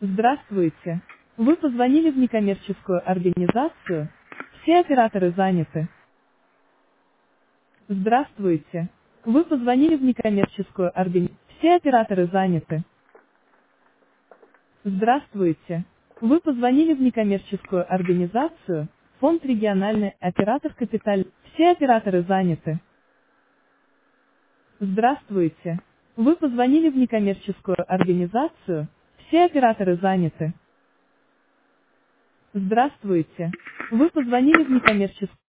Здравствуйте. Вы позвонили в некоммерческую организацию. Все операторы заняты. Здравствуйте. Вы позвонили в некоммерческую организацию. Все операторы заняты. Здравствуйте. Вы позвонили в некоммерческую организацию. Фонд региональный, оператор Капиталь. Все операторы заняты. Здравствуйте. Вы позвонили в некоммерческую организацию. Все операторы заняты. Здравствуйте. Вы позвонили в некоммерческую